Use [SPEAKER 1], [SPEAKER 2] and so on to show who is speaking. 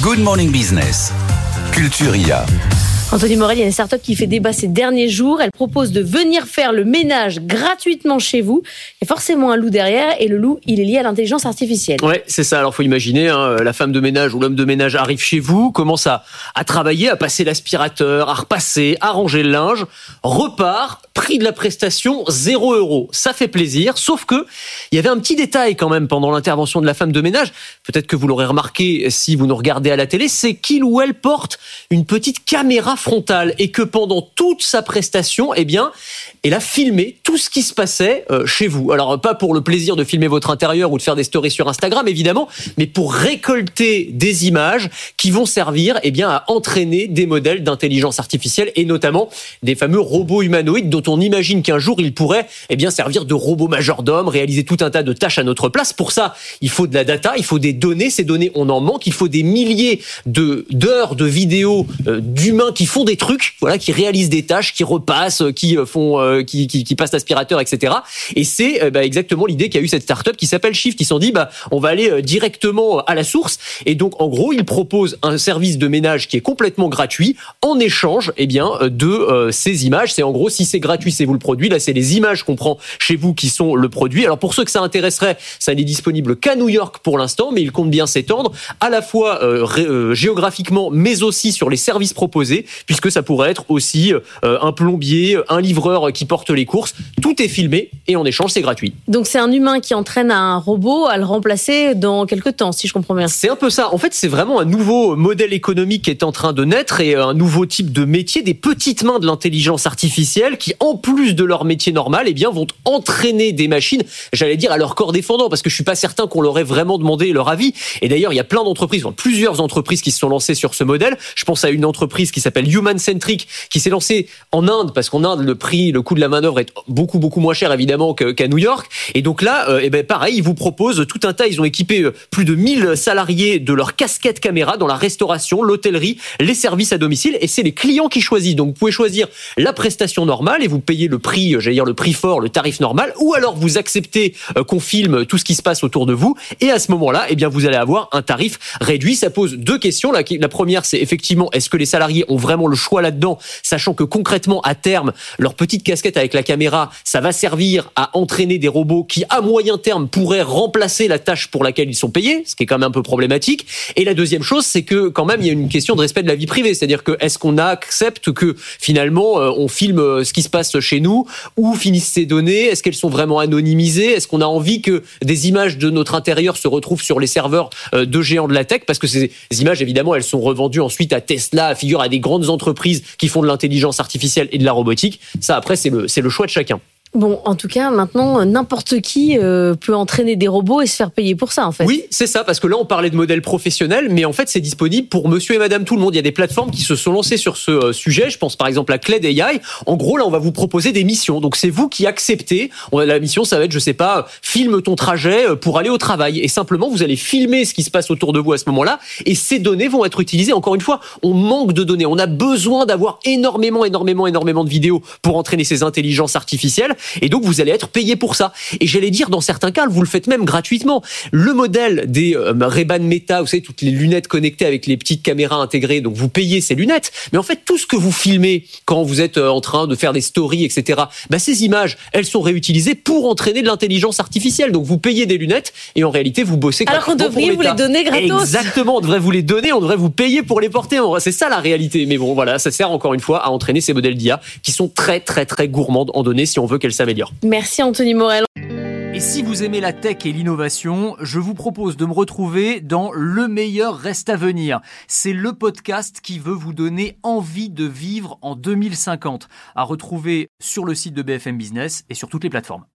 [SPEAKER 1] Good Morning Business, Culture IA.
[SPEAKER 2] Anthony Morel, il y a une start-up qui fait débat ces derniers jours. Elle propose de venir faire le ménage gratuitement chez vous. Il y a forcément un loup derrière et le loup, il est lié à l'intelligence artificielle.
[SPEAKER 3] Ouais, c'est ça. Alors, faut imaginer, la femme de ménage ou l'homme de ménage arrive chez vous, commence à travailler, à passer l'aspirateur, à repasser, à ranger le linge, repart, prix de la prestation, 0 €. Ça fait plaisir. Sauf que, il y avait un petit détail quand même pendant l'intervention de la femme de ménage. Peut-être que vous l'aurez remarqué si vous nous regardez à la télé, c'est qu'il ou elle porte une petite caméra frontale et que pendant toute sa prestation, elle a filmé tout ce qui se passait chez vous. Alors, pas pour le plaisir de filmer votre intérieur ou de faire des stories sur Instagram, évidemment, mais pour récolter des images qui vont servir, à entraîner des modèles d'intelligence artificielle et notamment des fameux robots humanoïdes dont on imagine qu'un jour, ils pourraient, servir de robots majordomes, réaliser tout un tas de tâches à notre place. Pour ça, il faut de la data, il faut des données. Ces données, on en manque. Il faut des milliers d'heures de vidéos d'humains qui font des trucs, qui réalisent des tâches, qui repassent, qui passent l'aspirateur, etc. Et c'est exactement l'idée qu'a eu cette start-up qui s'appelle Shift. Ils se sont dit, on va aller directement à la source. Et donc, en gros, ils proposent un service de ménage qui est complètement gratuit en échange, de ces images. C'est en gros, si c'est gratuit, c'est vous le produit. Là, c'est les images qu'on prend chez vous qui sont le produit. Alors, pour ceux que ça intéresserait, ça n'est disponible qu'à New York pour l'instant, mais il compte bien s'étendre à la fois géographiquement, mais aussi sur les services proposés, puisque ça pourrait être aussi un plombier, un livreur qui porte les courses. Tout est filmé et en échange, c'est gratuit.
[SPEAKER 2] Donc c'est un humain qui entraîne un robot à le remplacer dans quelques temps, si je comprends bien.
[SPEAKER 3] C'est un peu ça. En fait, c'est vraiment un nouveau modèle économique qui est en train de naître et un nouveau type de métier, des petites mains de l'intelligence artificielle qui, en plus de leur métier normal, vont entraîner des machines, j'allais dire à leur corps défendant, parce que je suis pas certain qu'on leur ait vraiment demandé leur avis. Et d'ailleurs, il y a plusieurs entreprises qui se sont lancées sur ce modèle. Je pense à une entreprise qui s'appelle Human Centric, qui s'est lancée en Inde, parce qu'en Inde, le coût de la manœuvre est beaucoup, beaucoup moins cher, évidemment, qu'à New York. Et donc là, pareil, ils vous proposent tout un tas. Ils ont équipé plus de 1000 salariés de leur casquette caméra dans la restauration, l'hôtellerie, les services à domicile. Et c'est les clients qui choisissent. Donc, vous pouvez choisir la prestation normale et vous payez le prix, le prix fort, le tarif normal. Ou alors, vous acceptez qu'on filme tout ce qui se passe autour de vous. Et à ce moment-là, vous allez avoir un tarif réduit. Ça pose deux questions. La première, c'est effectivement, est-ce que les salariés ont vraiment le choix là-dedans, sachant que concrètement, à terme, leur petite casquette avec la caméra, ça va servir à entraîner des robots qui, à moyen terme, pourraient remplacer la tâche pour laquelle ils sont payés, ce qui est quand même un peu problématique. Et la deuxième chose, c'est que quand même, il y a une question de respect de la vie privée. C'est-à-dire que est-ce qu'on accepte que finalement, on filme ce qui se passe chez nous, où finissent ces données? Est-ce qu'elles sont vraiment anonymisées? Est-ce qu'on a envie que des images de notre intérieur se retrouvent sur les serveurs de géants de la tech? Parce que ces images, évidemment, elles sont revendues ensuite à Tesla, à des grandes entreprises qui font de l'intelligence artificielle et de la robotique. Ça, après, c'est le choix de chacun.
[SPEAKER 2] Bon, en tout cas, maintenant, n'importe qui peut entraîner des robots et se faire payer pour ça, en fait.
[SPEAKER 3] Oui, c'est ça, parce que là, on parlait de modèles professionnels, mais en fait, c'est disponible pour monsieur et madame tout le monde. Il y a des plateformes qui se sont lancées sur ce sujet. Je pense par exemple à Cled AI. En gros, là, on va vous proposer des missions. Donc, c'est vous qui acceptez. La mission, ça va être, filme ton trajet pour aller au travail. Et simplement, vous allez filmer ce qui se passe autour de vous à ce moment-là. Et ces données vont être utilisées. Encore une fois, on manque de données. On a besoin d'avoir énormément de vidéos pour entraîner ces intelligences artificielles. Et donc, vous allez être payé pour ça. Et j'allais dire, dans certains cas, vous le faites même gratuitement. Le modèle des Ray-Ban Meta, vous savez, toutes les lunettes connectées avec les petites caméras intégrées, donc vous payez ces lunettes. Mais en fait, tout ce que vous filmez quand vous êtes en train de faire des stories, etc., ces images, elles sont réutilisées pour entraîner de l'intelligence artificielle. Donc, vous payez des lunettes et en réalité, vous bossez gratuitement.
[SPEAKER 2] Alors qu'on devrait vous les donner gratos.
[SPEAKER 3] Exactement, on devrait vous les donner, on devrait vous payer pour les porter. C'est ça la réalité. Mais bon, voilà, ça sert encore une fois à entraîner ces modèles d'IA qui sont très, très, très gourmandes en données si on veut qu'elles s'améliorent.
[SPEAKER 2] Merci Anthony Morel.
[SPEAKER 4] Et si vous aimez la tech et l'innovation, je vous propose de me retrouver dans Le meilleur reste à venir. C'est le podcast qui veut vous donner envie de vivre en 2050. À retrouver sur le site de BFM Business et sur toutes les plateformes.